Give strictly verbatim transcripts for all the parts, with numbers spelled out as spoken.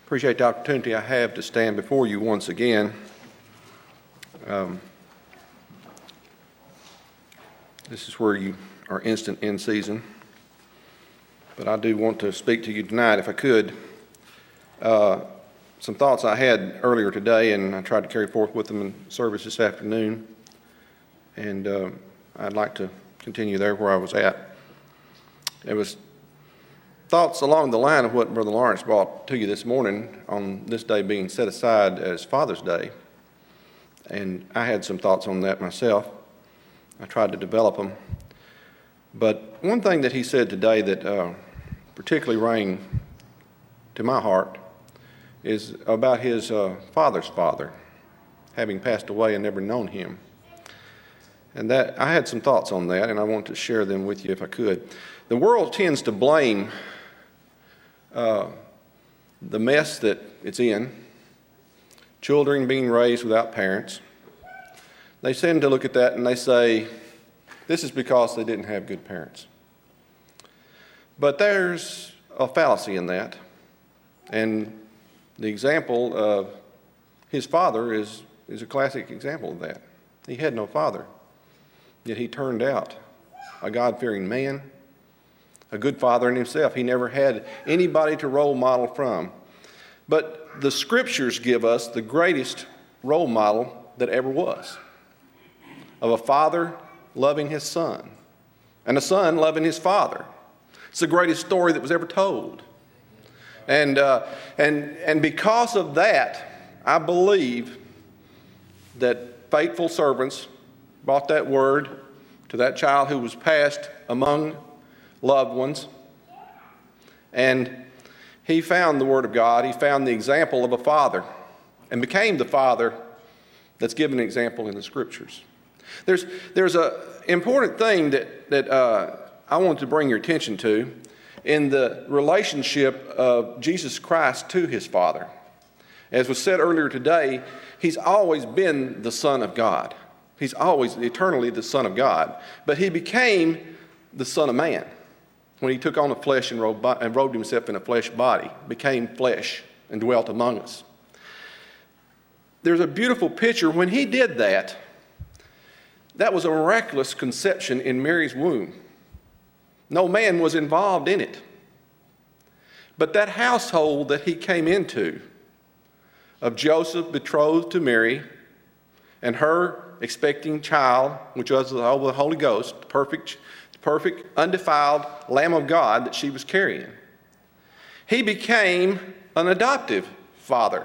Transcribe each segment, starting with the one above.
Appreciate the opportunity I have to stand before you once again. Um, this is where you are instant in season. But I do want to speak to you tonight, if I could. Uh, some thoughts I had earlier today, and I tried to carry forth with them in service this afternoon. And uh, I'd like to continue there where I was at. It was thoughts along the line of what Brother Lawrence brought to you this morning on this day being set aside as Father's Day. And I had some thoughts on that myself. I tried to develop them. But one thing that he said today that uh, particularly rang to my heart is about his uh, father's father, having passed away and never known him. And that I had some thoughts on that, and I want to share them with you if I could. The world tends to blame uh, the mess that it's in, children being raised without parents. They tend to look at that and they say, this is because they didn't have good parents. But there's a fallacy in that. And the example of his father is, is a classic example of that. He had no father, yet he turned out a God-fearing man, a good father in himself. He never had anybody to role model from. But the Scriptures give us the greatest role model that ever was, of a father loving his son, and a son loving his father. It's the greatest story that was ever told. And, uh, and, and because of that, I believe that faithful servants brought that word to that child who was passed among loved ones. And he found the Word of God. He found the example of a father and became the father that's given an example in the Scriptures. There's, there's an important thing that, that uh, I want to bring your attention to in the relationship of Jesus Christ to his Father. As was said earlier today, he's always been the Son of God. He's always eternally the Son of God. But he became the Son of Man when he took on the flesh and robed, and robed himself in a flesh body, became flesh and dwelt among us. There's a beautiful picture. When he did that, that was a miraculous conception in Mary's womb. No man was involved in it. But that household that he came into, of Joseph betrothed to Mary, and her expecting child, which was the Holy Ghost, perfect, perfect, undefiled Lamb of God that she was carrying. He became an adoptive father.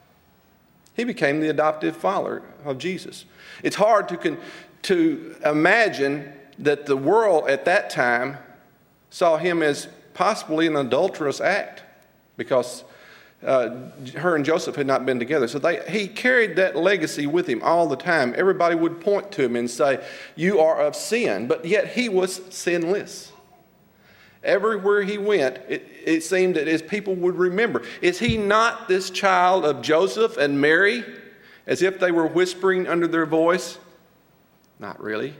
He became the adoptive father of Jesus. It's hard to, con- to imagine that the world at that time saw him as possibly an adulterous act because Uh, her and Joseph had not been together. So they, he carried that legacy with him all the time. Everybody would point to him and say, you are of sin. But yet he was sinless. Everywhere he went, it, it seemed that his people would remember. Is he not this child of Joseph and Mary? As if they were whispering under their voice? Not really.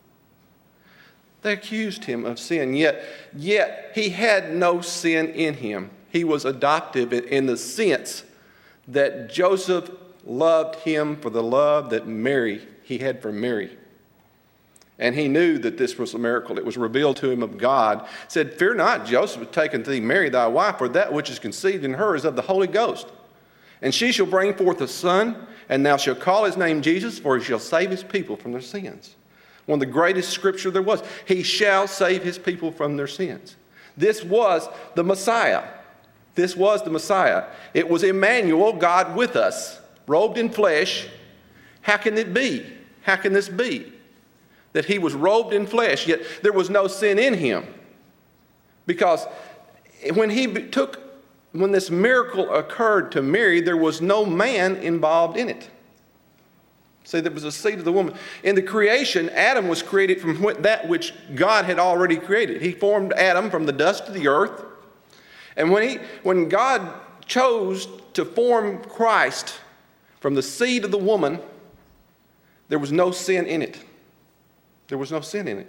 They accused him of sin, yet, yet he had no sin in him. He was adoptive in the sense that Joseph loved him for the love that Mary, he had for Mary. And he knew that this was a miracle. It was revealed to him of God. Said, fear not, Joseph hath taken thee Mary thy wife, for that which is conceived in her is of the Holy Ghost. And she shall bring forth a son, and thou shalt call his name Jesus, for he shall save his people from their sins. One of the greatest scripture there was. He shall save his people from their sins. This was the Messiah. This was the Messiah. It was Emmanuel, God with us, robed in flesh. How can it be? How can this be? That he was robed in flesh, yet there was no sin in him. Because when he took, when this miracle occurred to Mary, there was no man involved in it. See, there was a seed of the woman. In the creation, Adam was created from that which God had already created. He formed Adam from the dust of the earth. And when, he, when God chose to form Christ from the seed of the woman, there was no sin in it. There was no sin in it.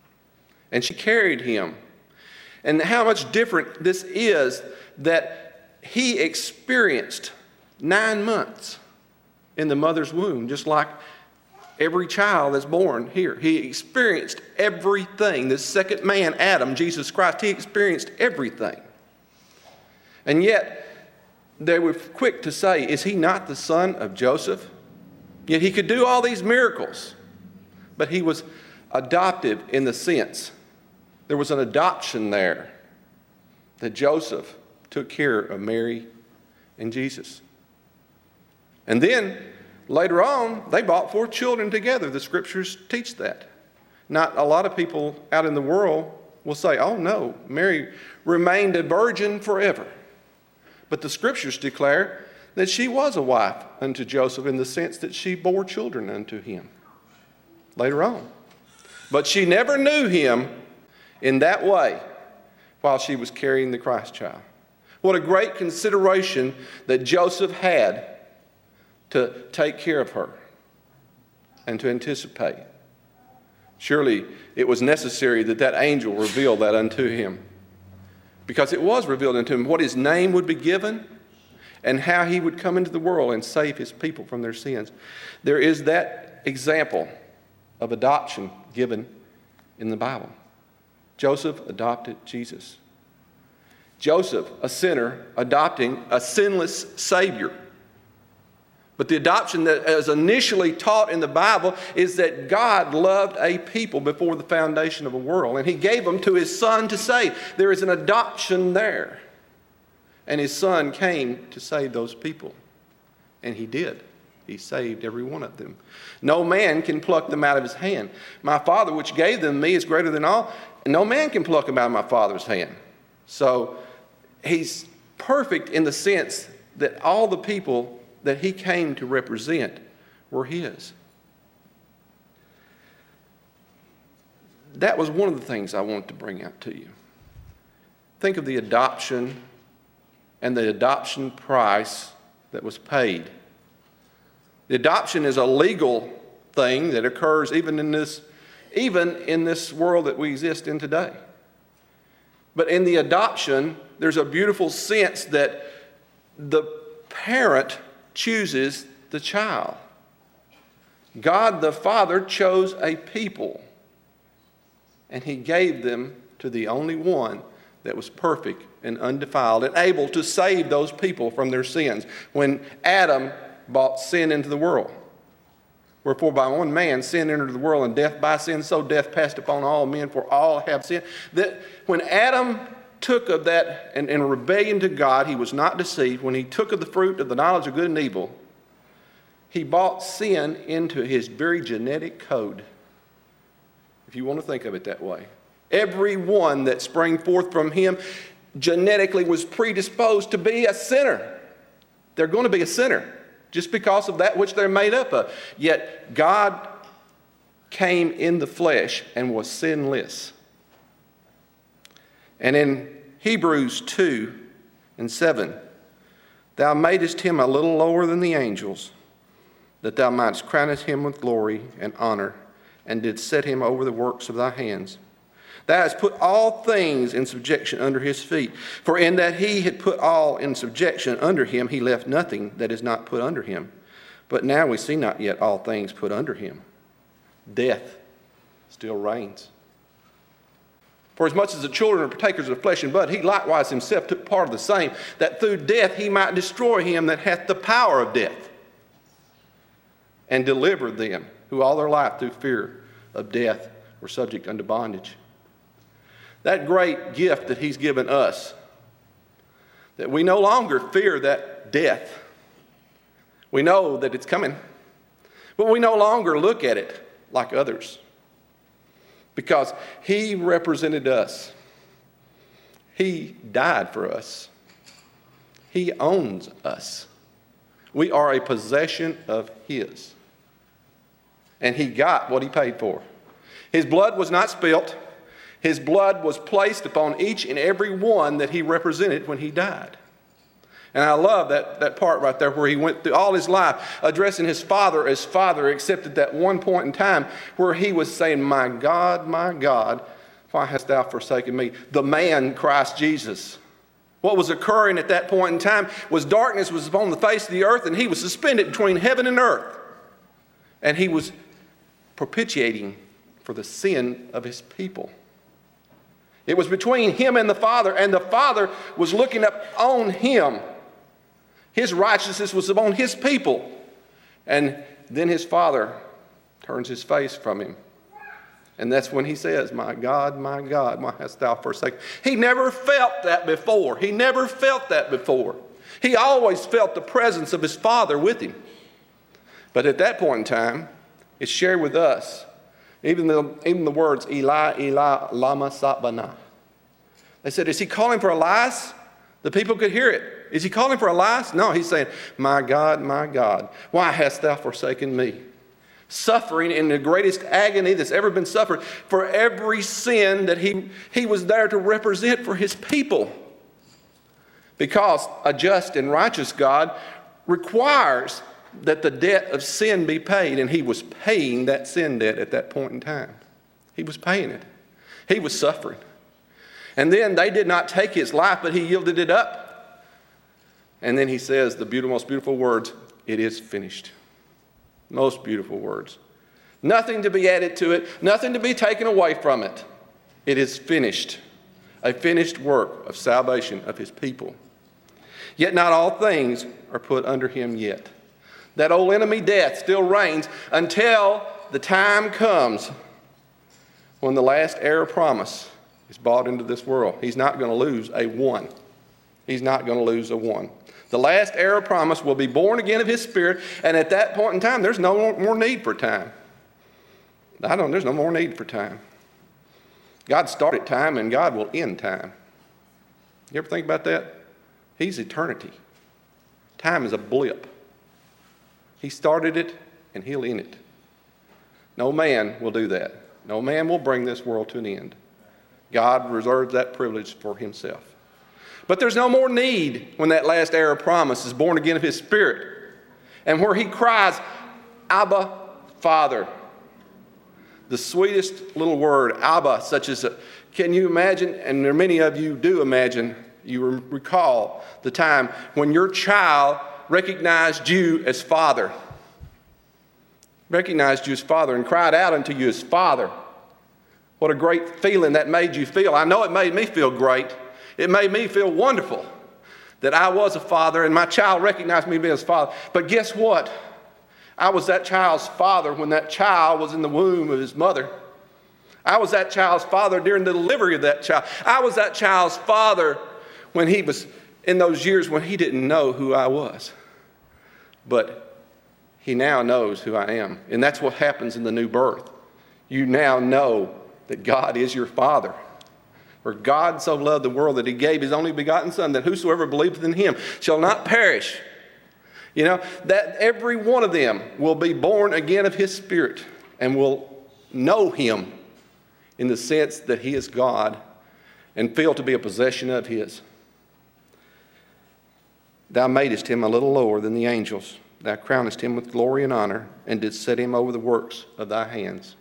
And she carried him. And how much different this is, that he experienced nine months in the mother's womb, just like every child that's born here. He experienced everything. The second man, Adam, Jesus Christ, he experienced everything. And yet, they were quick to say, is he not the son of Joseph? Yet he could do all these miracles, but he was adoptive in the sense. There was an adoption there that Joseph took care of Mary and Jesus. And then, later on, they brought forth children together. The scriptures teach that. Not a lot of people out in the world will say, oh no, Mary remained a virgin forever. But the scriptures declare that she was a wife unto Joseph in the sense that she bore children unto him later on. But she never knew him in that way while she was carrying the Christ child. What a great consideration that Joseph had to take care of her and to anticipate. Surely it was necessary that that angel reveal that unto him, because it was revealed unto him what his name would be given and how he would come into the world and save his people from their sins. There is that example of adoption given in the Bible. Joseph adopted Jesus. Joseph, a sinner, adopting a sinless Savior. But the adoption that is initially taught in the Bible is that God loved a people before the foundation of a world, and he gave them to his son to save. There is an adoption there. And his son came to save those people. And he did. He saved every one of them. No man can pluck them out of his hand. My Father which gave them me is greater than all. And no man can pluck them out of my Father's hand. So he's perfect in the sense that all the people that he came to represent were his. That was one of the things I wanted to bring out to you. Think of the adoption and the adoption price that was paid. The adoption is a legal thing that occurs even in this, even in this world that we exist in today. But in the adoption, there's a beautiful sense that the parent chooses the child. God the Father chose a people, and he gave them to the only one that was perfect and undefiled and able to save those people from their sins. When Adam brought sin into the world, wherefore by one man sin entered the world, and death by sin, so death passed upon all men, for all have sinned. That when Adam took of that, and in rebellion to God, he was not deceived. When he took of the fruit of the knowledge of good and evil, he brought sin into his very genetic code, if you want to think of it that way. Every one that sprang forth from him genetically was predisposed to be a sinner. They're going to be a sinner just because of that which they're made up of. Yet God came in the flesh and was sinless. And in Hebrews two and seven, thou madest him a little lower than the angels, that thou mightest crown him with glory and honor, and didst set him over the works of thy hands. Thou hast put all things in subjection under his feet. For in that he had put all in subjection under him, he left nothing that is not put under him. But now we see not yet all things put under him. Death still reigns. For as much as the children are partakers of flesh and blood, he likewise himself took part of the same, that through death he might destroy him that hath the power of death, and deliver them who all their life through fear of death were subject unto bondage. That great gift that he's given us, that we no longer fear that death. We know that it's coming, but we no longer look at it like others, because he represented us. He died for us. He owns us. We are a possession of his. And he got what he paid for. His blood was not spilt. His blood was placed upon each and every one that he represented when he died. And I love that, that part right there where he went through all his life addressing his Father as Father, except at that one point in time where he was saying, my God, my God, why hast thou forsaken me? The man, Christ Jesus, What was occurring at that point in time was darkness was upon the face of the earth, and he was suspended between heaven and earth. And he was propitiating for the sin of his people. It was between him and the Father, and the Father was looking up on him. His righteousness was upon his people. And then his Father turns his face from him. And that's when he says, "My God, my God, why hast thou forsaken?" He never felt that before. He never felt that before. He always felt the presence of his Father with him. But at that point in time, it's shared with us. Even the, even the words, Eli, Eli, lama sabachthani. They said, is he calling for Elias? The people could hear it. Is he calling for Elias? No, he's saying, "My God, my God, why hast thou forsaken me?" Suffering in the greatest agony that's ever been suffered for every sin that he, he was there to represent for his people. Because a just and righteous God requires that the debt of sin be paid, and he was paying that sin debt at that point in time. He was paying it. He was suffering. And then they did not take his life, but he yielded it up. And then he says the beautiful, most beautiful words, "It is finished." Most beautiful words. Nothing to be added to it, nothing to be taken away from it. It is finished. A finished work of salvation of his people. Yet not all things are put under him yet. That old enemy death still reigns until the time comes when the last heir of promise is brought into this world. He's not going to lose a one. He's not going to lose a one. The last heir of promise will be born again of his Spirit, and at that point in time, there's no more need for time. I don't, there's no more need for time. God started time, and God will end time. You ever think about that? He's eternity. Time is a blip. He started it, and he'll end it. No man will do that. No man will bring this world to an end. God reserves that privilege for himself. But there's no more need when that last heir of promise is born again of his Spirit. And where he cries, "Abba, Father." The sweetest little word, Abba, such as, a, can you imagine, and there are many of you do imagine, you recall the time when your child recognized you as Father. Recognized you as Father and cried out unto you as Father. What a great feeling that made you feel. I know it made me feel great. It made me feel wonderful that I was a father and my child recognized me as father. But guess what? I was that child's father when that child was in the womb of his mother. I was that child's father during the delivery of that child. I was that child's father when he was in those years when he didn't know who I was. But he now knows who I am. And that's what happens in the new birth. You now know that God is your Father. For God so loved the world that he gave his only begotten Son, that whosoever believeth in him shall not perish. You know, that every one of them will be born again of his Spirit and will know him in the sense that he is God and feel to be a possession of his. Thou madest him a little lower than the angels. Thou crownest him with glory and honor, and didst set him over the works of thy hands.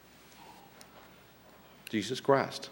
Jesus Christ.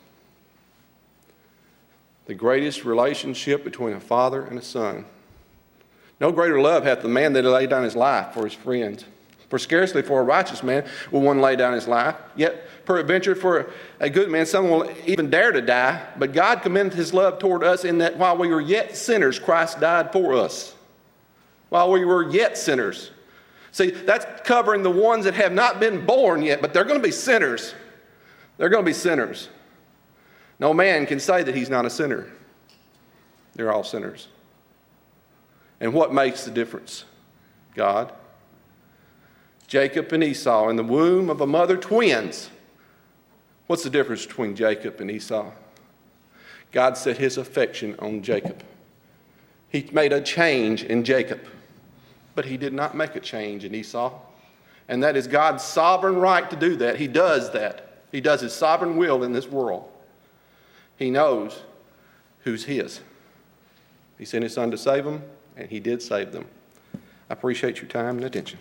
The greatest relationship between a father and a son. No greater love hath the man that laid down his life for his friends. For scarcely for a righteous man will one lay down his life. Yet peradventure for a good man some will even dare to die. But God commended his love toward us in that while we were yet sinners, Christ died for us. While we were yet sinners. See, that's covering the ones that have not been born yet, but they're going to be sinners. They're going to be sinners. No man can say that he's not a sinner. They're all sinners. And what makes the difference? God. Jacob and Esau in the womb of a mother, twins. What's the difference between Jacob and Esau? God set his affection on Jacob. He made a change in Jacob, but he did not make a change in Esau. And that is God's sovereign right to do that. He does that. He does his sovereign will in this world. He knows who's his. He sent his son to save them, and he did save them. I appreciate your time and attention.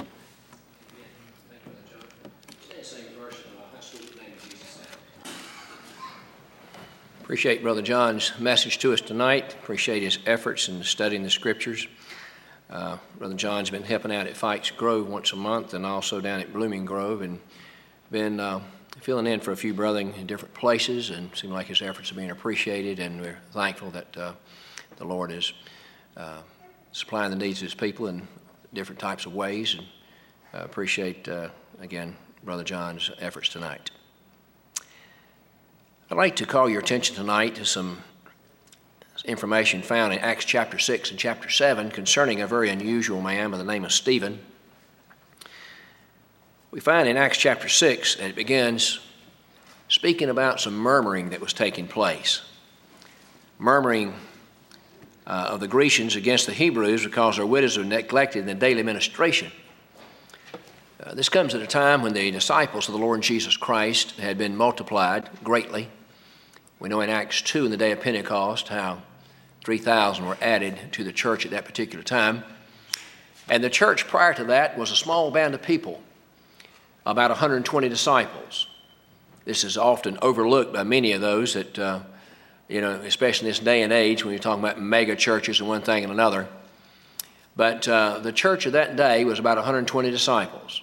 Appreciate Brother John's message to us tonight. Appreciate his efforts in studying the Scriptures. Uh, Brother John's been helping out at Fikes Grove once a month and also down at Blooming Grove, and been uh, filling in for a few brothers in different places, and seems like his efforts are being appreciated, and we're thankful that uh, the Lord is uh, supplying the needs of his people in different types of ways, and uh, appreciate, uh, again, Brother John's efforts tonight. I'd like to call your attention tonight to some information found in Acts chapter six and chapter seven concerning a very unusual man by the name of Stephen. We find in Acts chapter six that it begins speaking about some murmuring that was taking place. Murmuring uh, of the Grecians against the Hebrews because their widows were neglected in the daily ministration. Uh, this comes at a time when the disciples of the Lord Jesus Christ had been multiplied greatly. We know in Acts two, in the day of Pentecost, how three thousand were added to the church at that particular time. And the church prior to that was a small band of people, about one hundred twenty disciples. This is often overlooked by many of those that, uh, you know, especially in this day and age when you're talking about mega churches and one thing and another. But uh, the church of that day was about one hundred twenty disciples.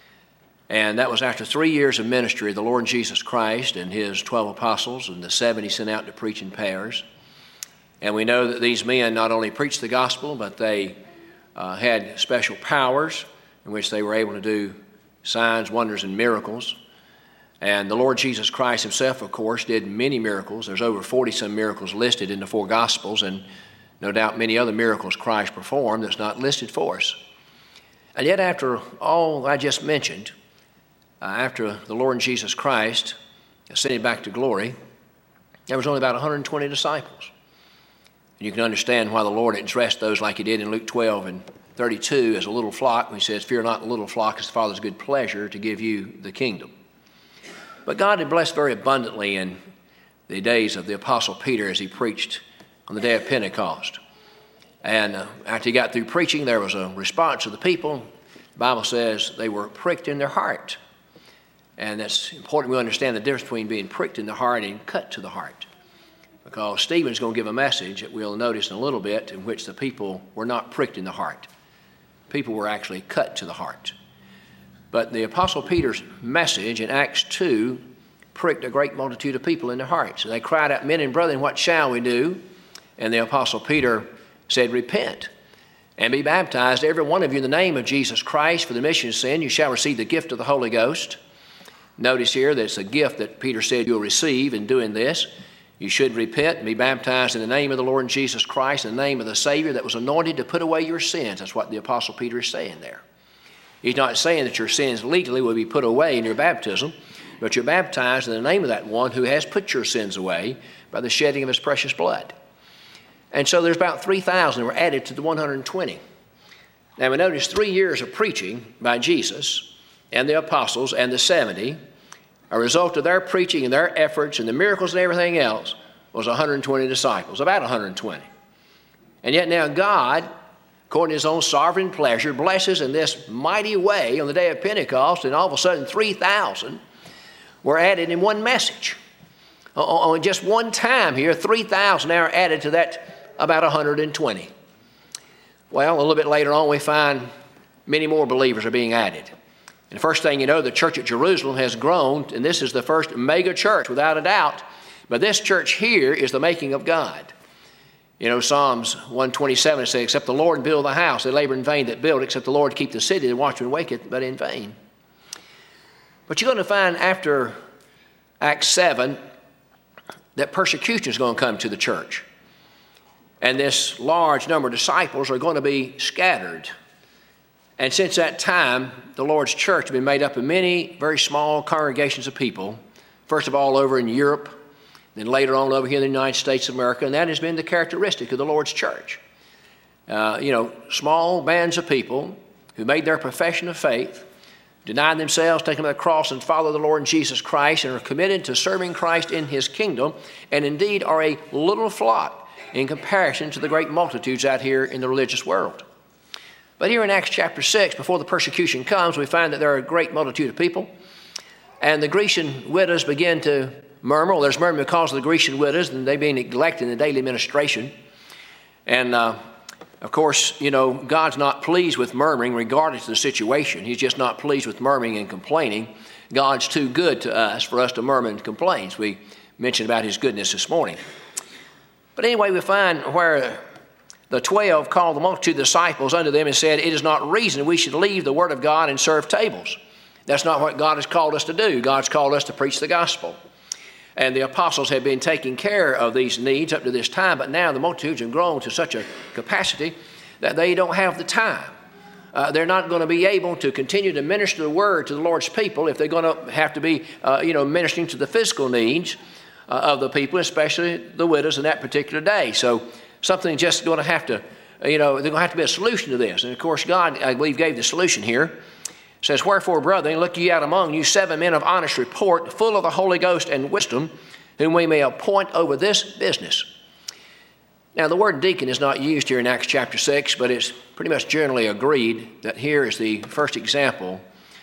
And that was after three years of ministry of the Lord Jesus Christ and his twelve apostles and the seventy sent out to preach in pairs. And we know that these men not only preached the gospel, but they uh, had special powers in which they were able to do signs, wonders, and miracles. And the Lord Jesus Christ himself, of course, did many miracles. There's over forty-some miracles listed in the four Gospels, and no doubt many other miracles Christ performed that's not listed for us. And yet after all I just mentioned, Uh, after the Lord Jesus Christ ascended back to glory, there was only about one hundred twenty disciples. And you can understand why the Lord addressed those like he did in Luke twelve and thirty-two as a little flock when he says, "Fear not the little flock, it's the Father's good pleasure to give you the kingdom." But God had blessed very abundantly in the days of the Apostle Peter as he preached on the day of Pentecost. And uh, after he got through preaching, there was a response of the people. The Bible says they were pricked in their heart. And that's important we understand the difference between being pricked in the heart and cut to the heart. Because Stephen's going to give a message that we'll notice in a little bit in which the people were not pricked in the heart. People were actually cut to the heart. But the Apostle Peter's message in Acts two pricked a great multitude of people in their hearts. And they cried out, "Men and brethren, what shall we do?" And the Apostle Peter said, "Repent and be baptized, every one of you, in the name of Jesus Christ for the remission of sin. You shall receive the gift of the Holy Ghost." Notice here that it's a gift that Peter said you'll receive in doing this. You should repent and be baptized in the name of the Lord Jesus Christ, in the name of the Savior that was anointed to put away your sins. That's what the Apostle Peter is saying there. He's not saying that your sins legally will be put away in your baptism, but you're baptized in the name of that one who has put your sins away by the shedding of his precious blood. And so there's about three thousand that were added to the one hundred twenty. Now we notice three years of preaching by Jesus and the apostles and the seventy, a result of their preaching and their efforts and the miracles and everything else, was one hundred twenty disciples, about one hundred twenty. And yet now God, according to his own sovereign pleasure, blesses in this mighty way on the day of Pentecost, and all of a sudden three thousand were added in one message. On just one time here, three thousand now are added to that about one hundred twenty. Well, a little bit later on we find many more believers are being added. And the first thing you know, the church at Jerusalem has grown, and this is the first mega church, without a doubt. But this church here is the making of God. You know, Psalms one twenty-seven says, "Except the Lord build the house, they labor in vain that build. Except the Lord keep the city, the watchman waketh, but in vain." But you're going to find after Acts seven that persecution is going to come to the church. And this large number of disciples are going to be scattered. And since that time, the Lord's church has been made up of many very small congregations of people, first of all over in Europe, then later on over here in the United States of America, and that has been the characteristic of the Lord's church. Uh, you know, small bands of people who made their profession of faith, denied themselves, taken up the cross, and follow the Lord Jesus Christ, and are committed to serving Christ in his kingdom, and indeed are a little flock in comparison to the great multitudes out here in the religious world. But here in Acts chapter six, before the persecution comes, we find that there are a great multitude of people, and the Grecian widows begin to murmur. Well, there's murmuring because of the Grecian widows and they being neglected in the daily ministration. And, uh, of course, you know, God's not pleased with murmuring regardless of the situation. He's just not pleased with murmuring and complaining. God's too good to us for us to murmur and complain. We mentioned about his goodness this morning. But anyway, we find where the twelve called the multitude of disciples unto them and said, it is not reason we should leave the word of God and serve tables. That's not what God has called us to do. God's called us to preach the gospel. And the apostles have been taking care of these needs up to this time, but now the multitudes have grown to such a capacity that they don't have the time. Uh, they're not going to be able to continue to minister the word to the Lord's people if they're going to have to be, uh, you know, ministering to the physical needs uh, of the people, especially the widows in that particular day. So something just going to have to, you know, there's going to have to be a solution to this. And of course, God, I believe, gave the solution here. It says, wherefore, brethren, look ye out among you seven men of honest report, full of the Holy Ghost and wisdom, whom we may appoint over this business. Now, the word deacon is not used here in Acts chapter six, but it's pretty much generally agreed that here is the first example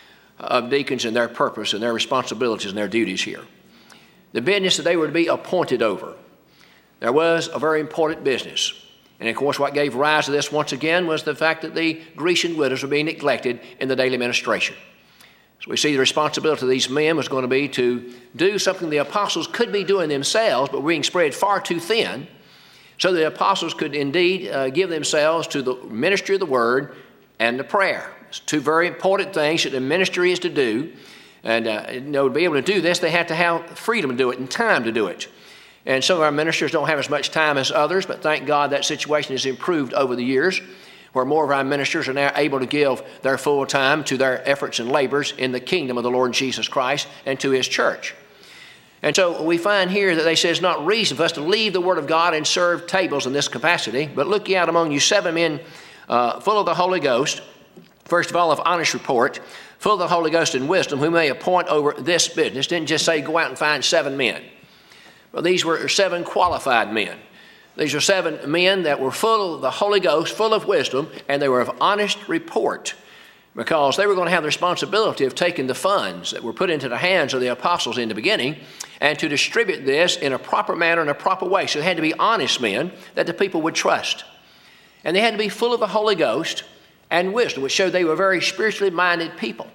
of deacons and their purpose and their responsibilities and their duties here. The business that they were to be appointed over. There was a very important business. And of course, what gave rise to this once again was the fact that the Grecian widows were being neglected in the daily ministration. So we see the responsibility of these men was going to be to do something the apostles could be doing themselves, but being spread far too thin, so the apostles could indeed uh, give themselves to the ministry of the word and the prayer. It's two very important things that the ministry is to do. And uh, you know, to be able to do this, they have to have freedom to do it and time to do it. And some of our ministers don't have as much time as others, but thank God that situation has improved over the years, where more of our ministers are now able to give their full time to their efforts and labors in the kingdom of the Lord Jesus Christ and to his church. And so we find here that they say it's not reason for us to leave the word of God and serve tables in this capacity, but look ye out among you seven men uh, full of the Holy Ghost, first of all of honest report, full of the Holy Ghost and wisdom, who may appoint over this business. Didn't just say go out and find seven men. Well, these were seven qualified men. These are seven men that were full of the Holy Ghost, full of wisdom, and they were of honest report, because they were going to have the responsibility of taking the funds that were put into the hands of the apostles in the beginning and to distribute this in a proper manner, in a proper way. So they had to be honest men that the people would trust. And they had to be full of the Holy Ghost and wisdom, which showed they were very spiritually minded people.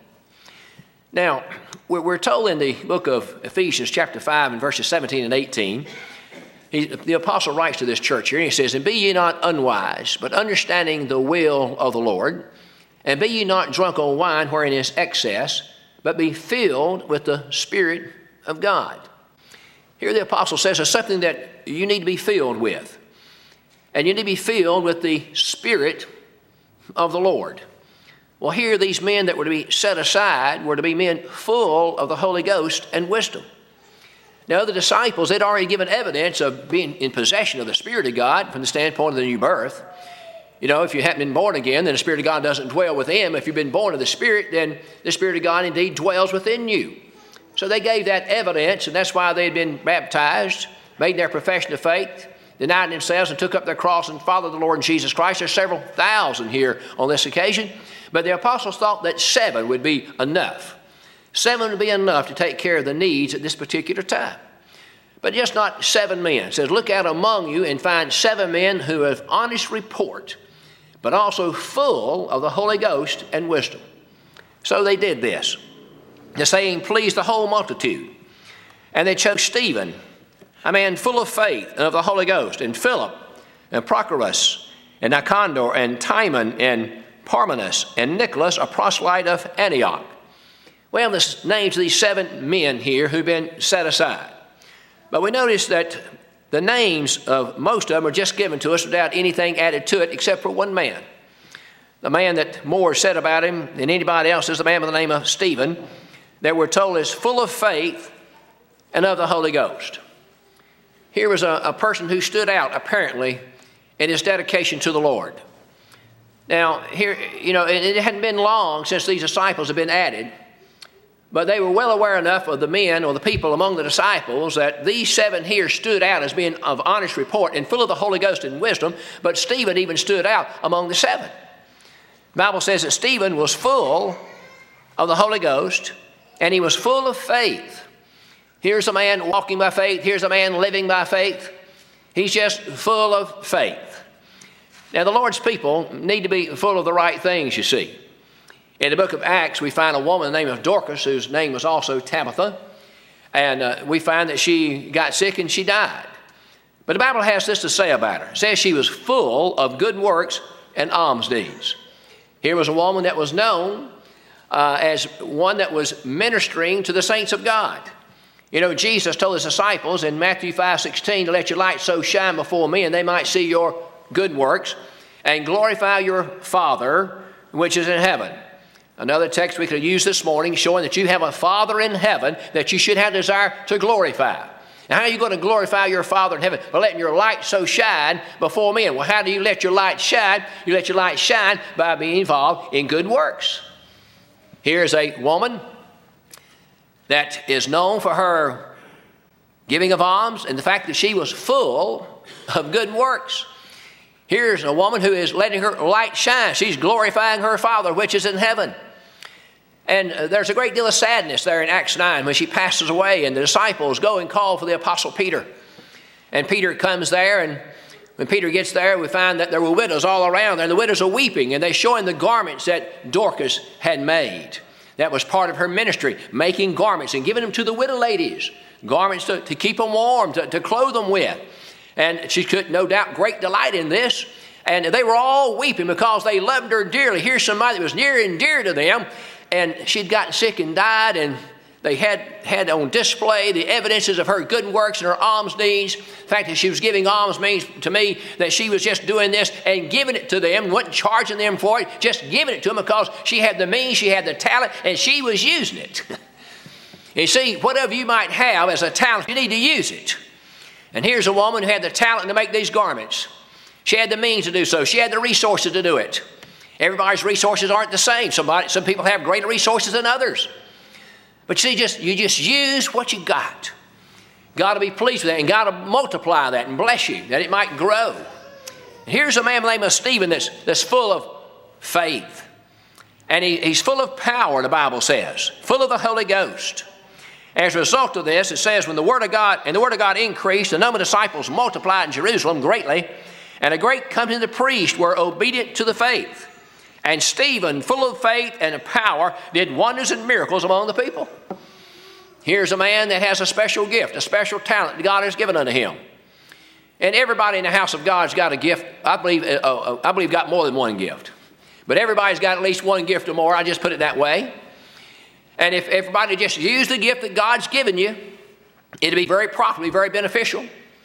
Now, we're told in the book of Ephesians chapter five and verses seventeen and eighteen, he, the apostle writes to this church here, and he says, and be ye not unwise, but understanding the will of the Lord, and be ye not drunk on wine wherein is excess, but be filled with the Spirit of God. Here the apostle says there's something that you need to be filled with. And you need to be filled with the Spirit of the Lord. Well, here these men that were to be set aside were to be men full of the Holy Ghost and wisdom. Now, the disciples, they'd already given evidence of being in possession of the Spirit of God from the standpoint of the new birth. You know, if you haven't been born again, then the Spirit of God doesn't dwell within. If you've been born of the Spirit, then the Spirit of God indeed dwells within you. So they gave that evidence, and that's why they had been baptized, made their profession of faith, denied themselves and took up their cross and followed the Lord Jesus Christ. There's several thousand here on this occasion, but the apostles thought that seven would be enough. Seven would be enough to take care of the needs at this particular time. But just not seven men. It says, look out among you and find seven men who have honest report, but also full of the Holy Ghost and wisdom. So they did this. The saying pleased the whole multitude. And they chose Stephen, a man full of faith and of the Holy Ghost, and Philip, and Prochorus, and Nicanor, and Timon, and Parmenas, and Nicholas, a proselyte of Antioch. We have the names of these seven men here who've been set aside. But we notice that the names of most of them are just given to us without anything added to it except for one man. The man that more said about him than anybody else is the man by the name of Stephen, that we're told is full of faith and of the Holy Ghost. Here was a, a person who stood out, apparently, in his dedication to the Lord. Now, here, you know, it, it hadn't been long since these disciples had been added, but they were well aware enough of the men or the people among the disciples that these seven here stood out as being of honest report and full of the Holy Ghost and wisdom, but Stephen even stood out among the seven. The Bible says that Stephen was full of the Holy Ghost, and he was full of faith. Here's a man walking by faith. Here's a man living by faith. He's just full of faith. Now, the Lord's people need to be full of the right things, you see. In the book of Acts, we find a woman named of Dorcas, whose name was also Tabitha. And uh, we find that she got sick and she died. But the Bible has this to say about her. It says she was full of good works and alms deeds. Here was a woman that was known uh, as one that was ministering to the saints of God. You know, Jesus told his disciples in Matthew five sixteen to let your light so shine before men, they might see your good works and glorify your Father which is in heaven. Another text we could use this morning showing that you have a Father in heaven that you should have desire to glorify. Now, how are you going to glorify your Father in heaven? By letting your light so shine before men. Well, how do you let your light shine? You let your light shine by being involved in good works. Here's a woman that is known for her giving of alms and the fact that she was full of good works. Here's a woman who is letting her light shine. She's glorifying her Father which is in heaven. And uh, there's a great deal of sadness there in Acts nine when she passes away and the disciples go and call for the Apostle Peter. And Peter comes there, and when Peter gets there, we find that there were widows all around there, and the widows are weeping, and they show him the garments that Dorcas had made. That was part of her ministry, making garments and giving them to the widow ladies, garments to, to keep them warm, to, to clothe them with. And she took, no doubt, great delight in this. And they were all weeping because they loved her dearly. Here's somebody that was near and dear to them. And she'd gotten sick and died, and they had, had on display the evidences of her good works and her alms deeds. The fact that she was giving alms means to me that she was just doing this and giving it to them, wasn't charging them for it, just giving it to them because she had the means, she had the talent, and she was using it. You see, whatever you might have as a talent, you need to use it. And here's a woman who had the talent to make these garments. She had the means to do so. She had the resources to do it. Everybody's resources aren't the same. Somebody, some people have greater resources than others. But see, just you just use what you got. God will be pleased with that, and God will multiply that and bless you, that it might grow. Here's a man named Stephen that's, that's full of faith. And he, he's full of power, the Bible says, full of the Holy Ghost. As a result of this, it says, when the Word of God, and the Word of God increased, the number of disciples multiplied in Jerusalem greatly, and a great company of the priests were obedient to the faith. And Stephen, full of faith and power, did wonders and miracles among the people. Here's a man that has a special gift, a special talent that God has given unto him. And everybody in the house of God's got a gift. I believe, uh, uh, I believe got more than one gift. But everybody's got at least one gift or more. I just put it that way. And if everybody just use the gift that God's given you, it'll be very profitable, very beneficial.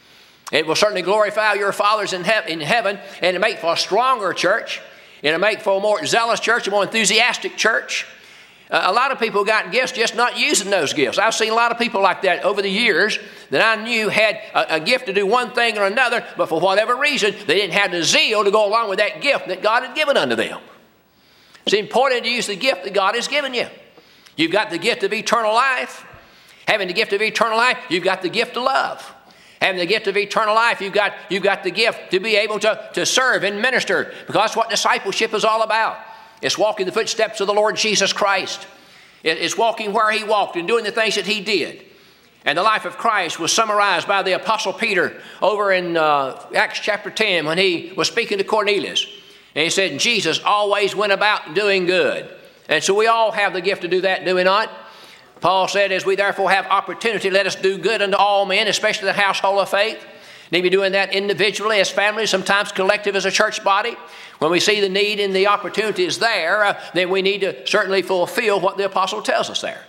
It will certainly glorify your fathers in, he- in heaven, and it'll make for a stronger church. It'll make for a more zealous church, a more enthusiastic church. Uh, a lot of people got gifts just not using those gifts. I've seen a lot of people like that over the years that I knew had a, a gift to do one thing or another, but for whatever reason, they didn't have the zeal to go along with that gift that God had given unto them. It's important to use the gift that God has given you. You've got the gift of eternal life. Having the gift of eternal life, you've got the gift of love. Having the gift of eternal life, you've got, you've got the gift to be able to, to serve and minister, because that's what discipleship is all about. It's walking the footsteps of the Lord Jesus Christ. It's walking where he walked and doing the things that he did. And the life of Christ was summarized by the Apostle Peter over in uh, Acts chapter ten when he was speaking to Cornelius. And he said, Jesus always went about doing good. And so we all have the gift to do that, do we not? Paul said, as we therefore have opportunity, let us do good unto all men, especially the household of faith. Need to be doing that individually as families, sometimes collective as a church body. When we see the need and the opportunity is there, uh, then we need to certainly fulfill what the apostle tells us there.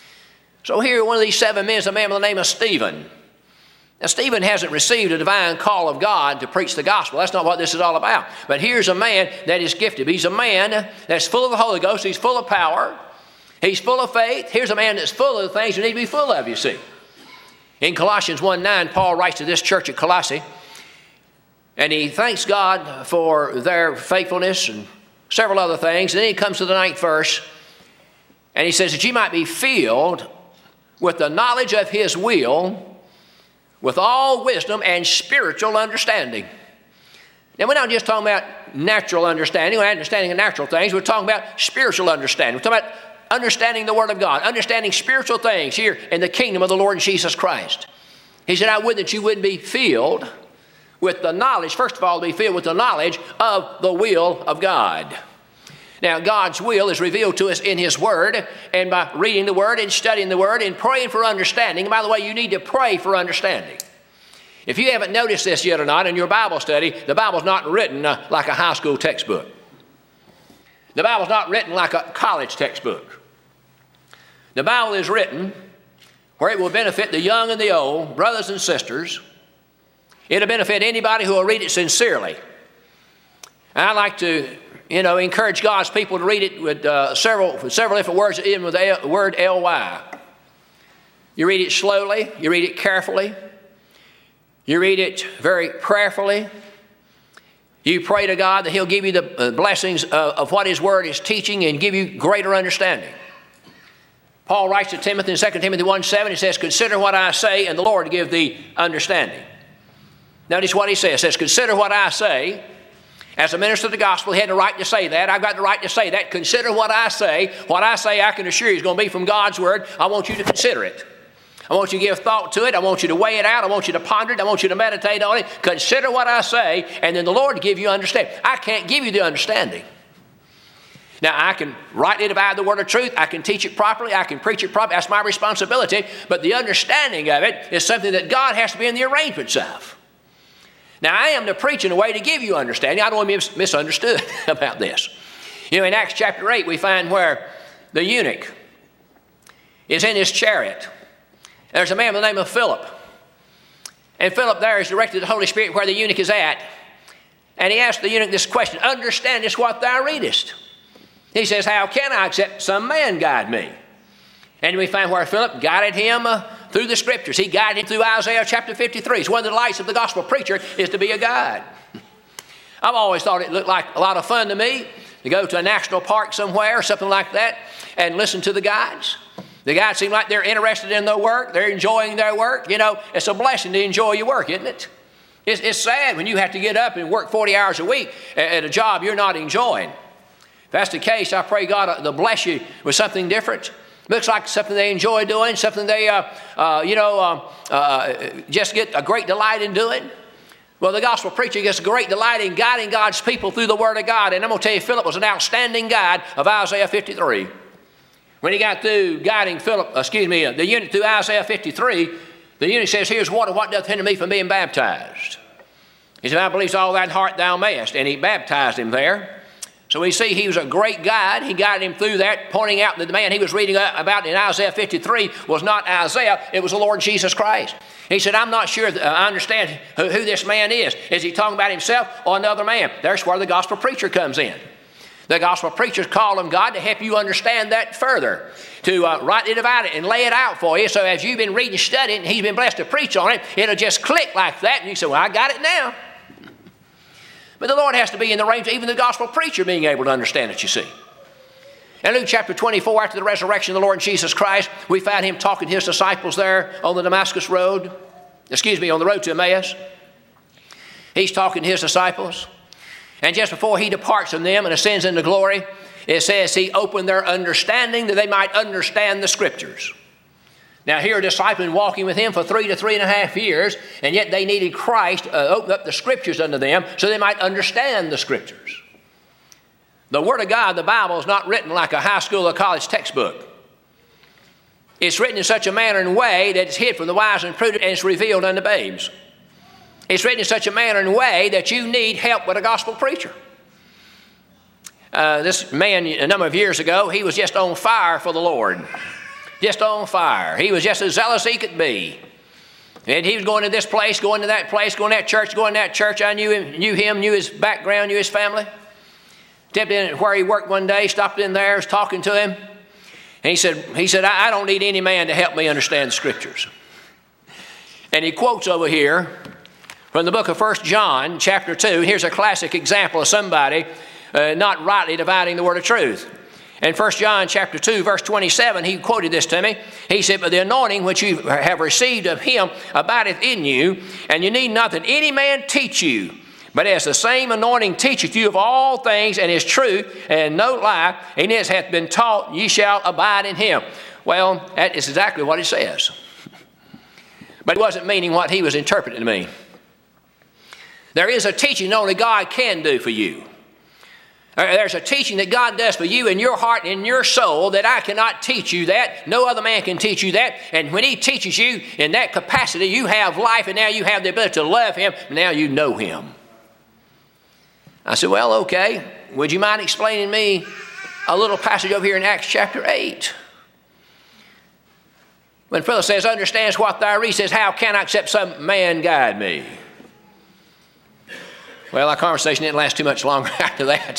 So here, one of these seven men is a man by the name of Stephen. Now, Stephen hasn't received a divine call of God to preach the gospel. That's not what this is all about. But here's a man that is gifted. He's a man that's full of the Holy Ghost. He's full of power. He's full of faith. Here's a man that's full of the things you need to be full of, you see. In Colossians one nine, Paul writes to this church at Colossae, and he thanks God for their faithfulness and several other things. And then he comes to the ninth verse, and he says that you might be filled with the knowledge of his will, with all wisdom and spiritual understanding. Now, we're not just talking about natural understanding or understanding of natural things. We're talking about spiritual understanding. We're talking about understanding the Word of God, understanding spiritual things here in the kingdom of the Lord Jesus Christ. He said, I would that you wouldn't be filled with the knowledge, first of all, to be filled with the knowledge of the will of God. Now, God's will is revealed to us in His Word, and by reading the Word and studying the Word and praying for understanding. And by the way, you need to pray for understanding. If you haven't noticed this yet or not in your Bible study, the Bible's not written uh, like a high school textbook. The Bible's not written like a college textbook. The Bible is written where it will benefit the young and the old, brothers and sisters. It'll benefit anybody who will read it sincerely. And I like to, you know, encourage God's people to read it with uh, several, with several different words, even with the word L Y. You read it slowly. You read it carefully. You read it very prayerfully. You pray to God that He'll give you the blessings of, of what His Word is teaching and give you greater understanding. Paul writes to Timothy in Second Timothy one seven, he says, consider what I say, and the Lord give thee understanding. Notice what he says. He says, consider what I say. As a minister of the gospel, he had the right to say that. I've got the right to say that. Consider what I say. What I say, I can assure you, is going to be from God's Word. I want you to consider it. I want you to give thought to it. I want you to weigh it out. I want you to ponder it. I want you to meditate on it. Consider what I say, and then the Lord will give you understanding. I can't give you the understanding. Now, I can rightly divide the word of truth. I can teach it properly. I can preach it properly. That's my responsibility. But the understanding of it is something that God has to be in the arrangements of. Now, I am to preach in a way to give you understanding. I don't want to be misunderstood about this. You know, in Acts chapter eight, we find where the eunuch is in his chariot. There's a man by the name of Philip. And Philip there is directed the Holy Spirit where the eunuch is at. And he asked the eunuch this question, understandest what thou readest? He says, how can I except some man guide me? And we find where Philip guided him uh, through the Scriptures. He guided him through Isaiah chapter fifty-three. It's one of the delights of the gospel preacher is to be a guide. I've always thought it looked like a lot of fun to me to go to a national park somewhere or something like that and listen to the guides. The guides seem like they're interested in their work. They're enjoying their work. You know, it's a blessing to enjoy your work, isn't it? It's, it's sad when you have to get up and work forty hours a week at a job you're not enjoying. If that's the case, I pray God will bless you with something different. Looks like something they enjoy doing, something they, uh, uh, you know, uh, uh, just get a great delight in doing. Well, the gospel preacher gets a great delight in guiding God's people through the Word of God. And I'm going to tell you, Philip was an outstanding guide of Isaiah fifty-three. When he got through guiding Philip, excuse me, the eunuch through Isaiah fifty-three, the eunuch says, here's water, what doth hinder me from being baptized? He said, I believe all thine heart thou mayest. And he baptized him there. So we see he was a great guide. He guided him through that, pointing out that the man he was reading about in Isaiah fifty-three was not Isaiah, it was the Lord Jesus Christ. He said, I'm not sure, I understand who, who this man is. Is he talking about himself or another man? There's where the gospel preacher comes in. The gospel preachers call on God to help you understand that further, to uh, rightly divide it and lay it out for you. So as you've been reading, studying, and he's been blessed to preach on it, it'll just click like that, and you say, well, I got it now. But the Lord has to be in the range of even the gospel preacher being able to understand it, you see. In Luke chapter twenty-four, after the resurrection of the Lord Jesus Christ, we find him talking to his disciples there on the Damascus road. Excuse me, on the road to Emmaus. He's talking to his disciples. And just before he departs from them and ascends into glory, it says he opened their understanding that they might understand the Scriptures. Now here a disciple walking with him for three to three and a half years, and yet they needed Christ to uh, open up the Scriptures unto them so they might understand the Scriptures. The Word of God, the Bible, is not written like a high school or college textbook. It's written in such a manner and way that it's hid from the wise and prudent, and it's revealed unto babes. It's written in such a manner and way that you need help with a gospel preacher. Uh, this man, a number of years ago, he was just on fire for the Lord. Just on fire. He was just as zealous as he could be. And he was going to this place, going to that place, going to that church, going to that church. I knew him, knew him, knew his background, knew his family. Stepped in where he worked one day, stopped in there, was talking to him. And he said, he said, I, I don't need any man to help me understand the Scriptures. And he quotes over here from the book of First John, chapter two. Here's a classic example of somebody uh, not rightly dividing the word of truth. In First John chapter two, verse twenty-seven, he quoted this to me. He said, but the anointing which you have received of him abideth in you, and you need not that any man teach you, But as the same anointing teacheth you of all things, and is true, and no lie, and it hath been taught, ye shall abide in him. Well, that is exactly what it says. But it wasn't meaning what he was interpreting to me. There is a teaching only God can do for you. There's a teaching that God does for you in your heart and in your soul that I cannot teach you that. No other man can teach you that. And when he teaches you in that capacity, you have life, and now you have the ability to love him. Now you know him. I said, well, okay. Would you mind explaining me a little passage over here in Acts chapter eight? When Philip says, understands what thou readest, says, how can I except some man guide me? Well, our conversation didn't last too much longer after that.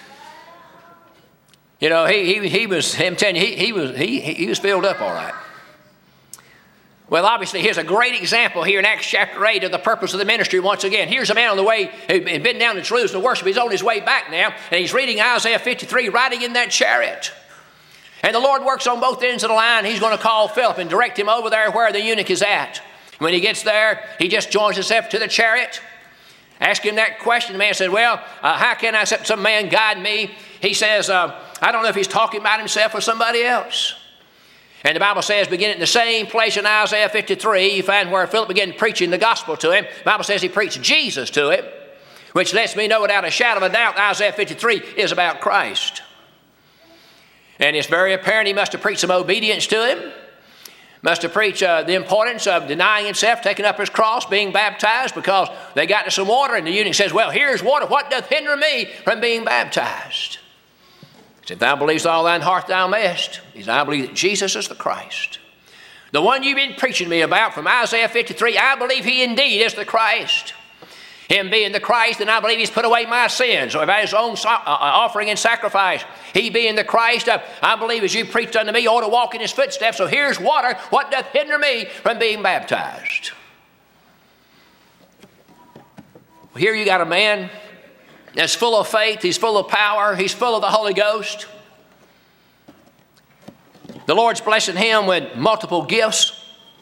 You know, he he he was, him telling you, he, he was he he was filled up all right. Well, obviously, here's a great example here in Acts chapter eight of the purpose of the ministry once again. Here's a man on the way, who'd been down to Jerusalem to worship. He's on his way back now, and he's reading Isaiah fifty-three, riding in that chariot. And the Lord works on both ends of the line. He's going to call Philip and direct him over there where the eunuch is at. When he gets there, he just joins himself to the chariot. Ask him that question. The man said, well, uh, how can I except some man guide me? He says, uh, I don't know if he's talking about himself or somebody else. And the Bible says, beginning in the same place in Isaiah fifty-three, you find where Philip began preaching the gospel to him. The Bible says he preached Jesus to him, which lets me know without a shadow of a doubt Isaiah fifty-three is about Christ. And it's very apparent he must have preached some obedience to him. Must have preached uh, the importance of denying himself, taking up his cross, being baptized, because they got to some water, and the eunuch says, well, here's water. What doth hinder me from being baptized? He said, thou believest all thine heart thou mayest. He said, I believe that Jesus is the Christ. The one you've been preaching to me about from Isaiah fifty-three, I believe he indeed is the Christ. Him being the Christ, and I believe he's put away my sins, or by his own so- uh, offering and sacrifice. He being the Christ, uh, I believe as you preached unto me, you ought to walk in his footsteps. So here's water. What doth hinder me from being baptized? Well, here you got a man that's full of faith. He's full of power. He's full of the Holy Ghost. The Lord's blessing him with multiple gifts.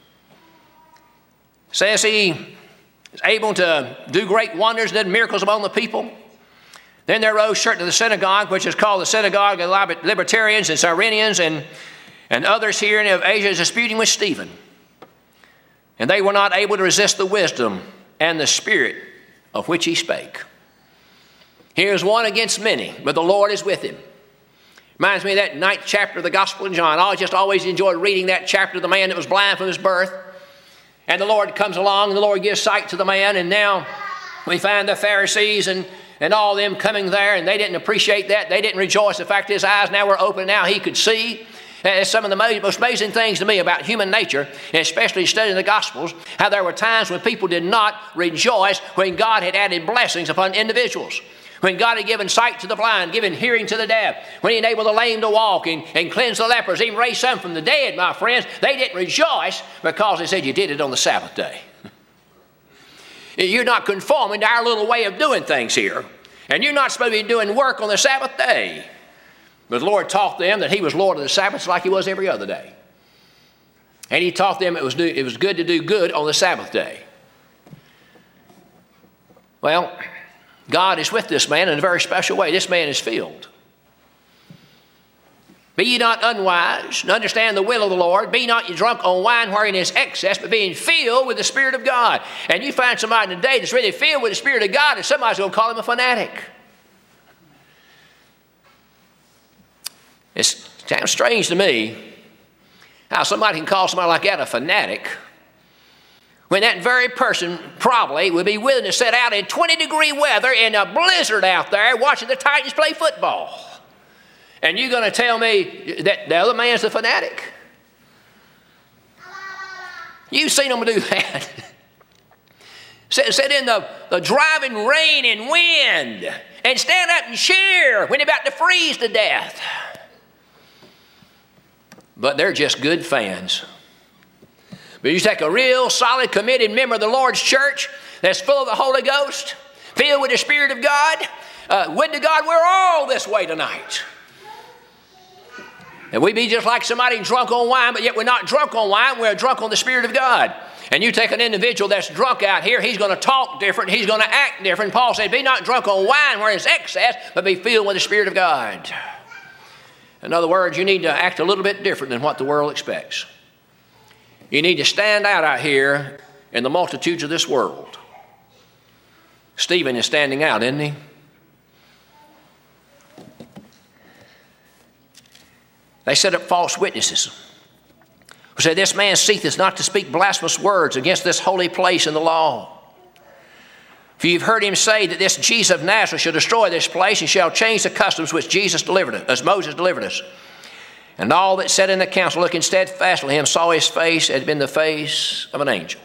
Says he is able to do great wonders and did miracles among the people. Then there rose certain of the synagogue, which is called the synagogue of Libertarians and Cyrenians and, and others here in Asia, disputing with Stephen. And they were not able to resist the wisdom and the spirit of which he spake. Here's one against many, but the Lord is with him. Reminds me of that ninth chapter of the Gospel of John. I just always enjoyed reading that chapter of the man that was blind from his birth. And the Lord comes along, and the Lord gives sight to the man, and now we find the Pharisees and, and all them coming there, and they didn't appreciate that. They didn't rejoice. The fact his eyes now were open, now he could see. It's some of the most amazing things to me about human nature, and especially studying the Gospels, how there were times when people did not rejoice when God had added blessings upon individuals. When God had given sight to the blind, given hearing to the deaf, when he enabled the lame to walk and, and cleanse the lepers, even raised some from the dead, my friends, they didn't rejoice because they said you did it on the Sabbath day. You're not conforming to our little way of doing things here. And you're not supposed to be doing work on the Sabbath day. But the Lord taught them that he was Lord of the Sabbath like he was every other day. And he taught them it was, do, it was good to do good on the Sabbath day. Well, God is with this man in a very special way. This man is filled. Be ye not unwise, and understand the will of the Lord. Be not ye drunk on wine wherein is excess, but being filled with the Spirit of God. And you find somebody today that's really filled with the Spirit of God, and somebody's going to call him a fanatic. It's kind of strange to me how somebody can call somebody like that a fanatic when that very person probably would be willing to sit out in twenty degree weather in a blizzard out there watching the Titans play football. And you're going to tell me that the other man's a fanatic? You've seen them do that. sit, sit in the, the driving rain and wind and stand up and cheer when they're about to freeze to death. But they're just good fans. But you take a real solid, committed member of the Lord's church that's full of the Holy Ghost, filled with the Spirit of God. Uh, would to God we're all this way tonight. And we be just like somebody drunk on wine, but yet we're not drunk on wine, we're drunk on the Spirit of God. And you take an individual that's drunk out here, he's going to talk different, he's going to act different. Paul said, be not drunk on wine where it's excess, but be filled with the Spirit of God. In other words, you need to act a little bit different than what the world expects. You need to stand out out here in the multitudes of this world. Stephen is standing out, isn't he? They set up false witnesses who said, this man ceaseth not to speak blasphemous words against this holy place and the law. For you've heard him say that this Jesus of Nazareth shall destroy this place and shall change the customs which Jesus delivered us, as Moses delivered us. And all that sat in the council, looking steadfastly at him, saw his face had been the face of an angel.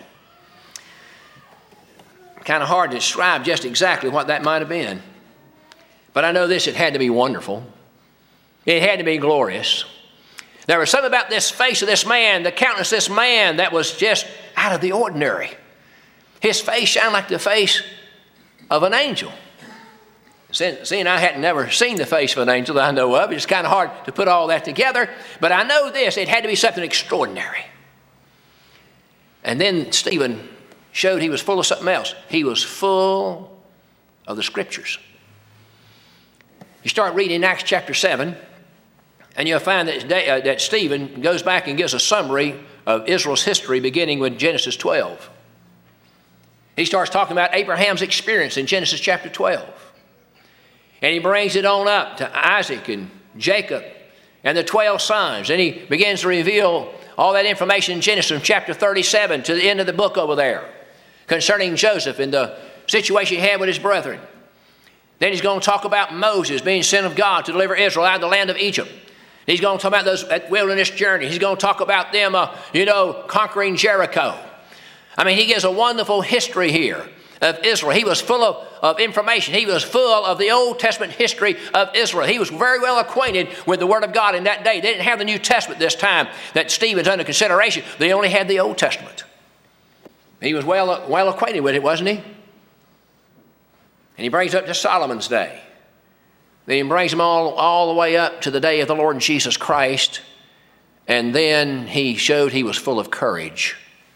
Kind of hard to describe just exactly what that might have been. But I know this, it had to be wonderful. It had to be glorious. There was something about this face of this man, the countenance of this man, that was just out of the ordinary. His face shined like the face of an angel. Seeing I hadn't never seen the face of an angel that I know of, it's kind of hard to put all that together. But I know this, it had to be something extraordinary. And then Stephen showed he was full of something else. He was full of the Scriptures. You start reading in Acts chapter seven, and you'll find that, uh, that Stephen goes back and gives a summary of Israel's history beginning with Genesis twelve. He starts talking about Abraham's experience in Genesis chapter twelve. And he brings it on up to Isaac and Jacob and the twelve sons. And he begins to reveal all that information in Genesis from chapter thirty-seven to the end of the book over there concerning Joseph and the situation he had with his brethren. Then he's going to talk about Moses being sent of God to deliver Israel out of the land of Egypt. He's going to talk about those that wilderness journey. He's going to talk about them, uh, you know, conquering Jericho. I mean, he gives a wonderful history here of Israel. He was full of, of information. He was full of the Old Testament history of Israel. He was very well acquainted with the Word of God in that day. They didn't have the New Testament this time that Stephen's under consideration. They only had the Old Testament. He was well, well acquainted with it, wasn't he? And he brings up to Solomon's day. Then he brings them all, all the way up to the day of the Lord Jesus Christ. And then he showed he was full of courage.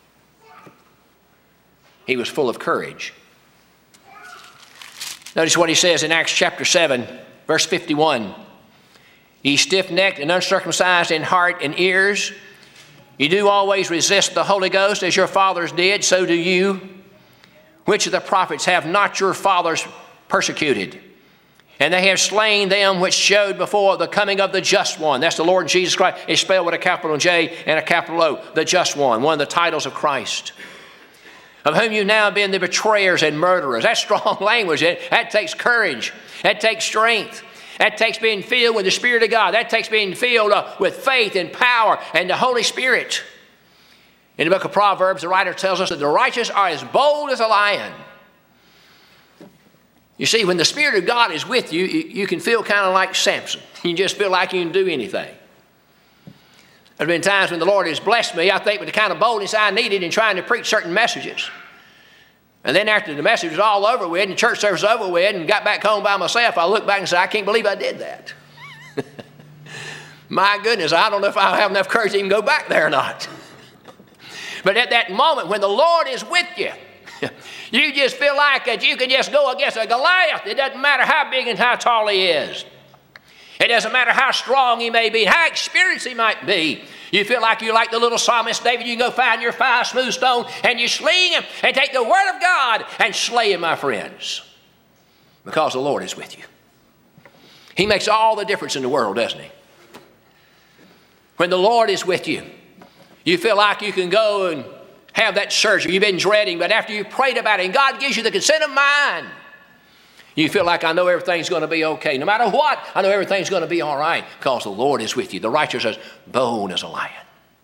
He was full of courage. Notice what he says in Acts chapter seven, verse fifty-one. Ye stiff-necked and uncircumcised in heart and ears, ye do always resist the Holy Ghost, as your fathers did, so do you. Which of the prophets have not your fathers persecuted? And they have slain them which showed before the coming of the just one. That's the Lord Jesus Christ. It's spelled with a capital J and a capital O, the just one, one of the titles of Christ. Of whom you now have been the betrayers and murderers. That's strong language. That takes courage. That takes strength. That takes being filled with the Spirit of God. That takes being filled uh, with faith and power and the Holy Spirit. In the book of Proverbs, the writer tells us that the righteous are as bold as a lion. You see, when the Spirit of God is with you, you, you can feel kind of like Samson. You just feel like you can do anything. There have been times when the Lord has blessed me, I think, with the kind of boldness I needed in trying to preach certain messages. And then after the message was all over with and the church service was over with and got back home by myself, I look back and say, I can't believe I did that. My goodness, I don't know if I'll have enough courage to even go back there or not. But at that moment when the Lord is with you, you just feel like that you can just go against a Goliath. It doesn't matter how big and how tall he is. It doesn't matter how strong he may be, how experienced he might be. You feel like you're like the little psalmist David. You can go find your five smooth stone and you sling him and take the word of God and slay him, my friends. Because the Lord is with you. He makes all the difference in the world, doesn't he? When the Lord is with you, you feel like you can go and have that surgery you've been dreading, but after you've prayed about it and God gives you the consent of mind, you feel like, I know everything's going to be okay. No matter what, I know everything's going to be all right because the Lord is with you. The righteous is bold as a lion.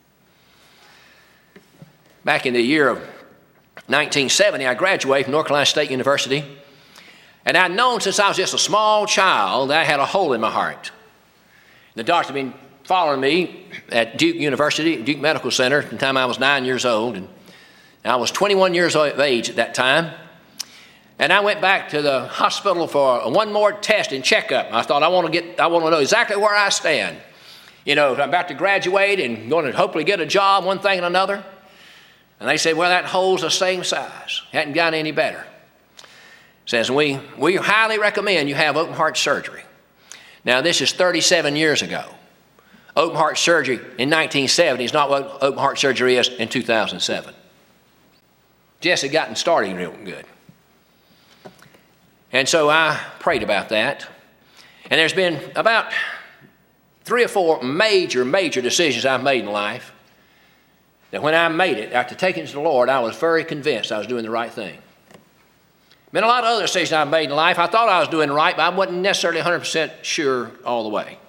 Back in the year of nineteen seventy, I graduated from North Carolina State University. And I'd known since I was just a small child that I had a hole in my heart. The doctor had been following me at Duke University, Duke Medical Center, at the time I was nine years old. And I was twenty-one years of age at that time. And I went back to the hospital for one more test and checkup. I thought, I want to get, I want to know exactly where I stand. you know, I'm about to graduate and going to hopefully get a job, one thing and another. And they said, well, that hole's the same size. Hadn't got any better. Says, we, we highly recommend you have open heart surgery. Now, this is thirty-seven years ago. Open heart surgery in nineteen seventy is not what open heart surgery is in two thousand seven. Just had gotten started real good. And so I prayed about that. And there's been about three or four major, major decisions I've made in life that when I made it, after taking it to the Lord, I was very convinced I was doing the right thing. Been a lot of other decisions I've made in life. I thought I was doing right, but I wasn't necessarily one hundred percent sure all the way.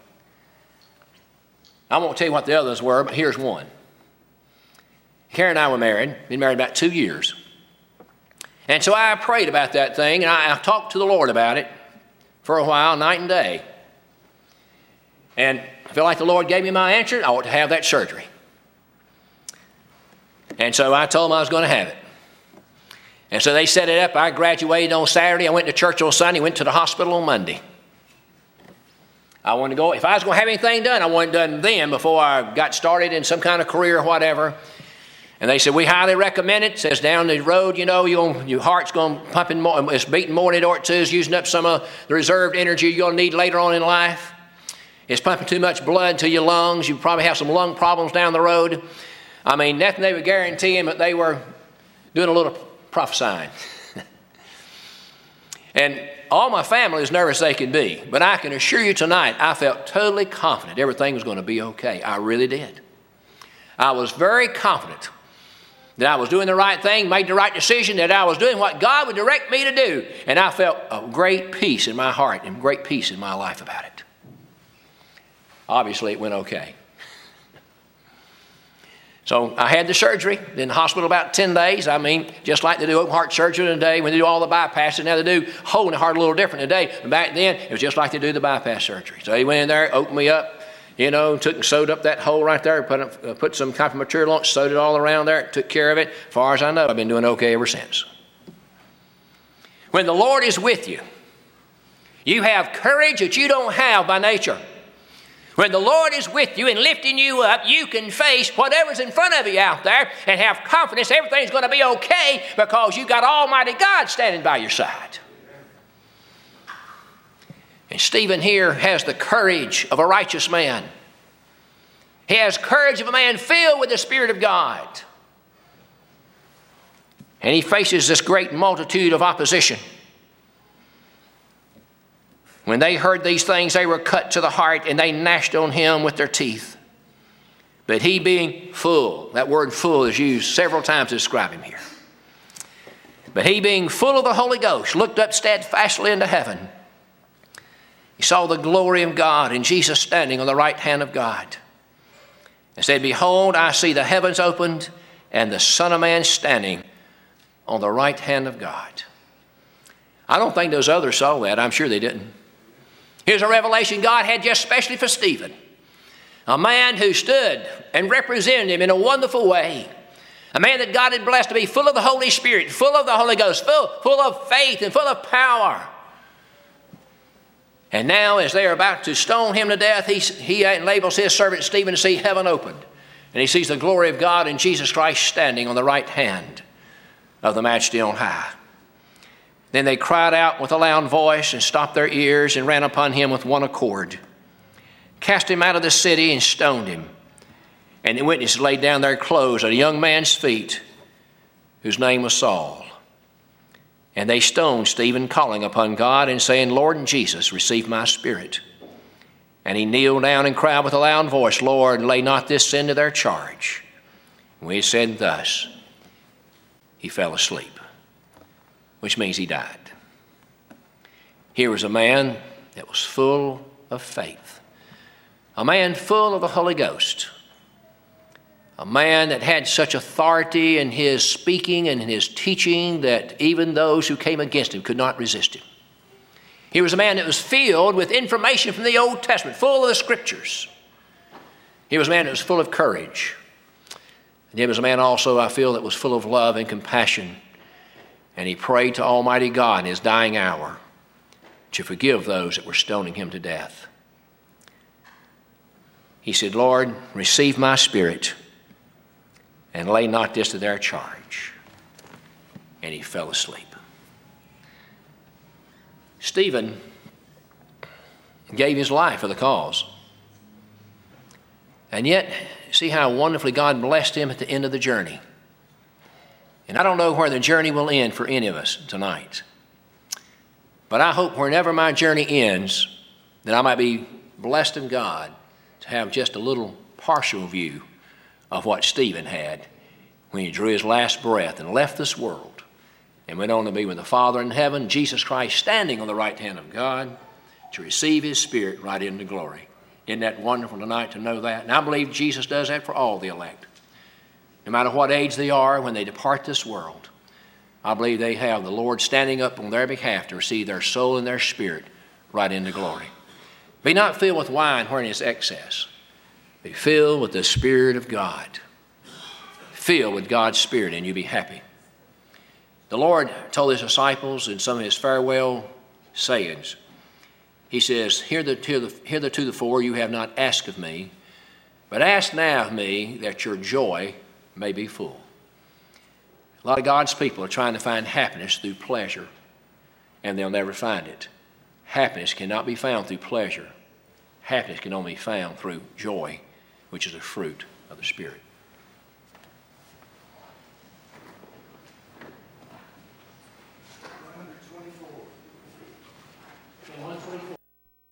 I won't tell you what the others were, but here's one. Karen and I were married, been married about two years. And so I prayed about that thing, and I, I talked to the Lord about it for a while, night and day. And I feel like the Lord gave me my answer. I ought to have that surgery. And so I told them I was going to have it. And so they set it up. I graduated on Saturday. I went to church on Sunday, went to the hospital on Monday. I wanted to go, if I was going to have anything done, I wanted it done then before I got started in some kind of career or whatever. And they said, we highly recommend it. It says down the road, you know, you're, your heart's going to pump in more, it's beating more than it ought to, it's using up some of the reserved energy you're going to need later on in life. It's pumping too much blood to your lungs. You probably have some lung problems down the road. I mean, nothing they were guaranteeing, but they were doing a little prophesying. And all my family is nervous they could be. But I can assure you tonight, I felt totally confident everything was going to be okay. I really did. I was very confident that I was doing the right thing, made the right decision, that I was doing what God would direct me to do. And I felt a great peace in my heart and great peace in my life about it. Obviously, it went okay. So I had the surgery, been in the hospital about ten days. I mean, just like they do open heart surgery today, when they do all the bypasses, now they do hole in the heart a little different today. But back then, it was just like they do the bypass surgery. So he went in there, opened me up, you know, took and sewed up that hole right there, put, uh, put some kind of material on it, sewed it all around there, took care of it. As far as I know, I've been doing okay ever since. When the Lord is with you, you have courage that you don't have by nature. When the Lord is with you and lifting you up, you can face whatever's in front of you out there and have confidence everything's going to be okay because you've got Almighty God standing by your side. And Stephen here has the courage of a righteous man. He has courage of a man filled with the Spirit of God. And he faces this great multitude of opposition. When they heard these things, they were cut to the heart, and they gnashed on him with their teeth. But he being full, that word full is used several times to describe him here. But he being full of the Holy Ghost, looked up steadfastly into heaven. He saw the glory of God and Jesus standing on the right hand of God. And said, behold, I see the heavens opened, and the Son of Man standing on the right hand of God. I don't think those others saw that. I'm sure they didn't. Here's a revelation God had just specially for Stephen. A man who stood and represented him in a wonderful way. A man that God had blessed to be full of the Holy Spirit, full of the Holy Ghost, full, full of faith and full of power. And now as they're about to stone him to death, he, he labels his servant Stephen to see heaven opened. And he sees the glory of God and Jesus Christ standing on the right hand of the Majesty on high. Then they cried out with a loud voice and stopped their ears and ran upon him with one accord, cast him out of the city and stoned him. And the witnesses laid down their clothes at a young man's feet whose name was Saul. And they stoned Stephen, calling upon God and saying, Lord Jesus, receive my spirit. And he kneeled down and cried with a loud voice, Lord, lay not this sin to their charge. When he said thus, he fell asleep, which means he died. Here was a man that was full of faith, a man full of the Holy Ghost, a man that had such authority in his speaking and in his teaching that even those who came against him could not resist him. He was a man that was filled with information from the Old Testament, full of the Scriptures. He was a man that was full of courage. And he was a man also, I feel, that was full of love and compassion. And he prayed to Almighty God in his dying hour to forgive those that were stoning him to death. He said, Lord, receive my spirit and lay not this to their charge. And he fell asleep. Stephen gave his life for the cause. And yet, see how wonderfully God blessed him at the end of the journey. And I don't know where the journey will end for any of us tonight. But I hope whenever my journey ends, that I might be blessed in God to have just a little partial view of what Stephen had when he drew his last breath and left this world and went on to be with the Father in heaven, Jesus Christ standing on the right hand of God to receive his Spirit right into glory. Isn't that wonderful tonight to know that? And I believe Jesus does that for all the elect. No matter what age they are when they depart this world, I believe they have the Lord standing up on their behalf to receive their soul and their spirit right into glory. Be not filled with wine wherein is excess. Be filled with the Spirit of God. Filled with God's Spirit and you'll be happy. The Lord told his disciples in some of his farewell sayings, he says, Hitherto the four you have not asked of me, but ask now of me that your joy may be full. A lot of God's people are trying to find happiness through pleasure, and they'll never find it. Happiness cannot be found through pleasure. Happiness can only be found through joy, which is a fruit of the Spirit.